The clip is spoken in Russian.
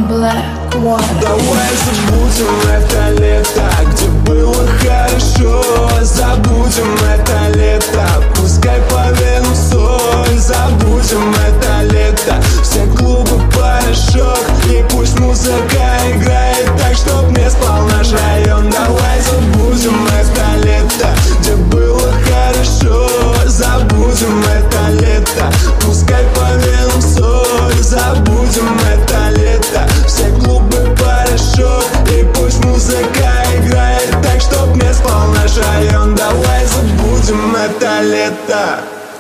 Blackwater. Давай забудем это лето, где было хорошо. Забудем это лето, пускай по венам соль. Забудем это лето, все клубы порошок. И пусть музыка играет так, чтоб не спал наш район. Давай забудем это лето, где было хорошо. Забудем это лето, пускай по венам соль. Забудем это лето, все клубы порошок. И пусть музыка играет так, чтоб не спал наш район. Давай забудем это лето.